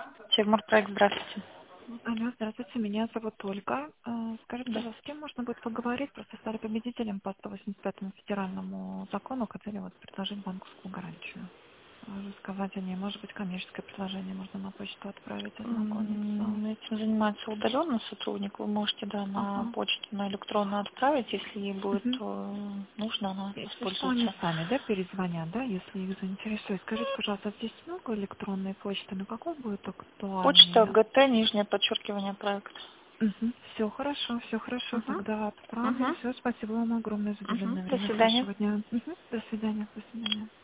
Севморпроект, здравствуйте. Алло, здравствуйте, меня зовут Ольга. Скажите, Да. пожалуйста, с кем можно будет поговорить? Просто стали победителем по 185-му федеральному закону, хотели вот предложить банковскую гарантию. Рассказать о ней, может быть, коммерческое предложение можно на почту отправить, ознакомиться. Этим занимается удаленный сотрудник. Вы можете, да, на Ага. почту, на электронную отправить. Если ей будет Мгм. нужно, она Если что, они воспользуется. сами, да, перезвонят, да, если их заинтересует. Скажите, пожалуйста, здесь много электронной почты, на каком будет Почта актуальнее? ГТ, нижнее подчеркивание проект. Все хорошо, Угу. тогда отправлю. Угу. Все, спасибо вам огромное за Угу. уделенное До время. свидания. Хорошего дня. До свидания, до свидания.